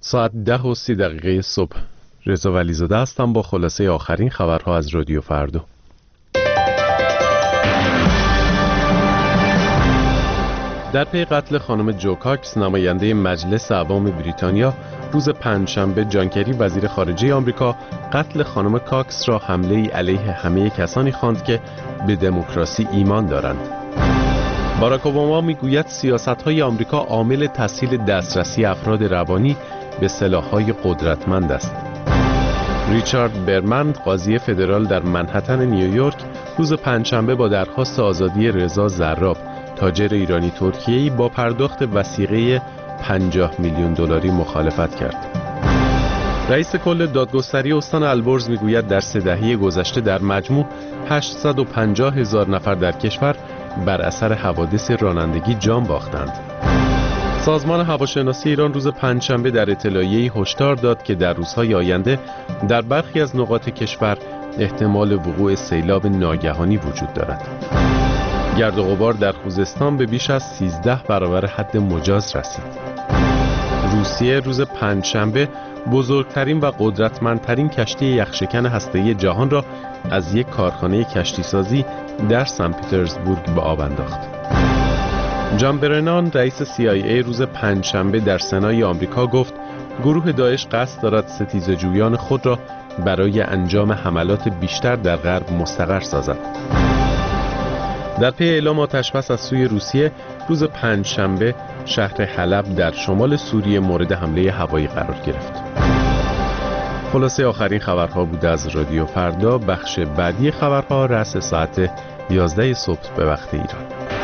ساعت 10:30 صبح. رضا ولیزاده هستم با خلاصه آخرین خبرها از رادیو فردا. در پی قتل خانم جو کاکس، نماینده مجلس عوام بریتانیا، روز پنجشنبه جان کری وزیر خارجه آمریکا قتل خانم کاکس را حمله‌ای علیه همه کسانی خواند که به دموکراسی ایمان دارند. باراک اوباما میگوید سیاست‌های آمریکا عامل تسهیل دسترسی افراد روانی به سلاح‌های قدرتمند است. ریچارد برمن، قاضی فدرال در منهتن نیویورک، روز پنجشنبه با درخواست آزادی رضا زراب، تاجر ایرانی ترکیه‌ای، با پرداخت وثیقه 50 میلیون دلاری مخالفت کرد. رئیس کل دادگستری استان البرز میگوید در 3 دهه گذشته در مجموع 850,000 نفر در کشور بر اثر حوادث رانندگی جان باختند. سازمان هواشناسی ایران روز پنجشنبه در اطلاعیه‌ای هشدار داد که در روزهای آینده در برخی از نقاط کشور احتمال وقوع سیلاب ناگهانی وجود دارد. گرد و غبار در خوزستان به بیش از 13 برابر حد مجاز رسید. روسیه روز پنجشنبه بزرگترین و قدرتمندترین کشتی یخشکن هسته‌ای جهان را از یک کارخانه کشتیسازی در سن پترزبورگ به آب انداخت. جان برنان، رئیس CIA، روز پنجشنبه در سنای آمریکا گفت گروه داعش قصد دارد ستیزجویان خود را برای انجام حملات بیشتر در غرب مستقر سازد. در پی اعلام آتش‌بس از سوی روسیه، روز پنجشنبه شهر حلب در شمال سوریه مورد حمله هوایی قرار گرفت. خلاصه آخرین خبرها بود از رادیو فردا. بخش بعدی خبرها رأس ساعت 11 صبح به وقت ایران.